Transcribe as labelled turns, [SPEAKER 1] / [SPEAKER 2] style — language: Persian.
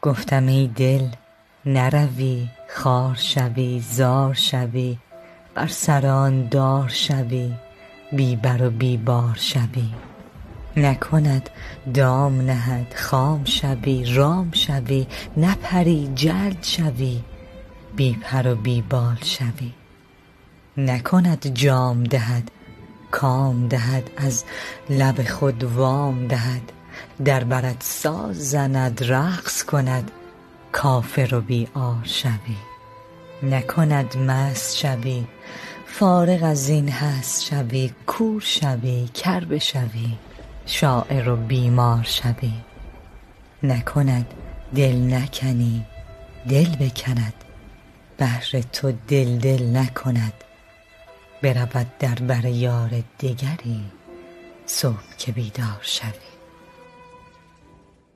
[SPEAKER 1] گفتم ای دل نروی، خوار شوی، زار شوی، بر سر آن دار شوی، بی بر و بی بار شوی. نکند دام نهد خام شوی، رام شوی، نپری جلد شوی، بی پر و بی بال شوی. نکند جام دهد کام دهد، از لب خود وام دهد، در برت ساز زند رقص کند، کافر و بی عار شوی. نکند مست شوی، فارغ از این هست شوی، کور شوی، کر بشوی، شاعر و بیمار شوی. نکند دل نکنی دل بکند، بهر تو دل نکند، برود در بر یار دگری صبح که بیدار شوی.